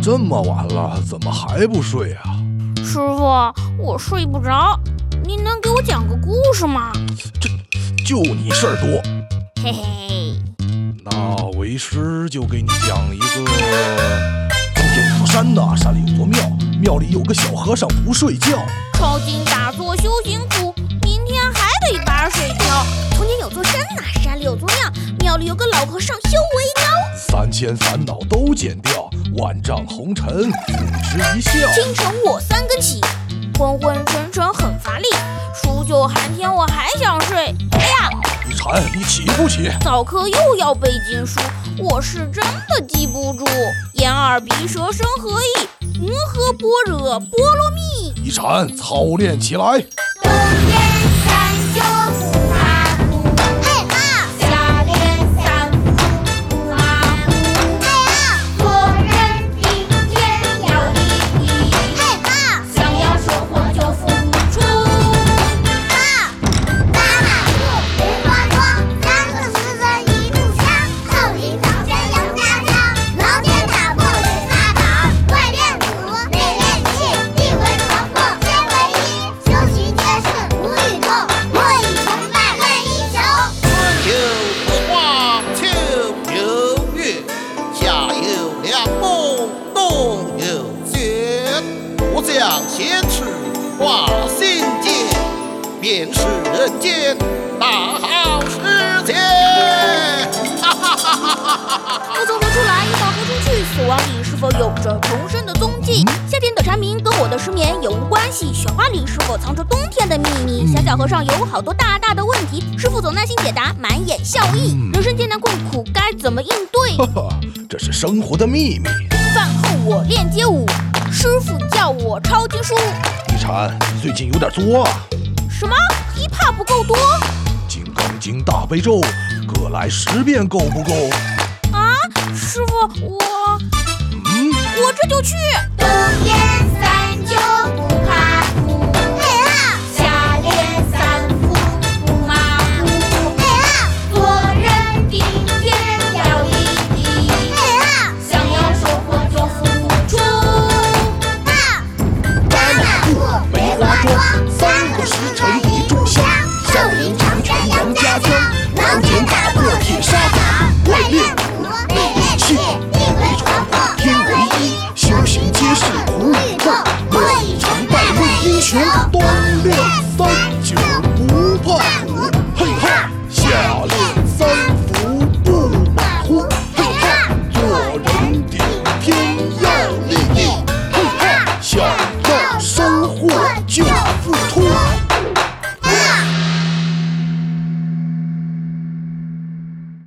这么晚了，怎么还不睡啊？ 师傅，我睡不着，你能给我讲个故事吗？ 就你事儿多。 嘿嘿， 那为师就给你讲一个：从前有座山呐，山里有座庙，庙里有个小和尚不睡觉， 抄经打坐修行苦，明天还得打水漂。从前有座山呐，山里有座庙，庙里有个老和尚修为高 ，3000烦恼都减掉，万丈红尘付之一笑。 清晨我3更起，昏昏沉沉很乏力，数九寒天我还想睡。哎呀， 一禅，你起不起？ 早课又要背经书，我是真的记不住。眼耳鼻舌身合一，云何般若波罗蜜。 一禅，操练起来。 东边三九不马虎，嘿哈！下边三不马虎，嘿哈！做人顶天要立地，嘿哈！想要收获就付出，哈！大马路绿光光，3个狮子一炷香，寿里早晨杨家枪，老天打破水撒宝，外练武，内练气，地为床破天为衣，修习皆是无与痛，莫以崇拜论英雄。 春有荷花，秋有月，夏有凉风，冬有雪。我将闲事化心间，便是人间大好时节。 我从何处来，又到何处去？死亡里是否有着重生的踪迹？夏天的蝉鸣跟我的失眠有无关系？雪花里是否藏着冬天的秘密？小小和尚有好多大大的问题，师傅总耐心解答，满眼笑意。人生艰难困苦该怎么应对？ 哈哈，这是生活的秘密。 饭后我练街舞，师傅叫我抄经书。 一禅，你最近有点作啊。 什么？hiphop 不够多？ 金刚经大悲咒，各来10遍够不够？ 啊，师傅，我这就去。 东边三